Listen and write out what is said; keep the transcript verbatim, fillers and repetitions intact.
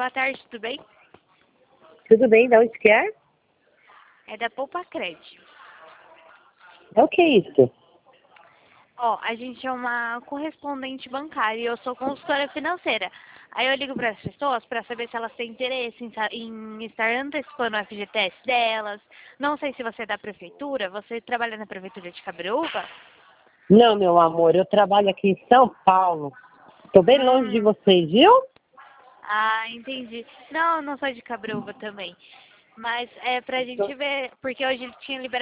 Boa tarde, tudo bem? Tudo bem, de onde que é? É da Poupa Cred. É o que é isso? Ó, a gente é uma correspondente bancária e eu sou consultora financeira. Aí eu ligo para as pessoas para saber se elas têm interesse em, sa- em estar antecipando o F G T S delas. Não sei se você é da prefeitura, você trabalha na prefeitura de Cabreúva? Não, meu amor, eu trabalho aqui em São Paulo. Tô bem longe de Hum, vocês, viu? ah, entendi. Não, não sou de Cabreúva também. Mas é pra gente ver, porque hoje ele tinha liberado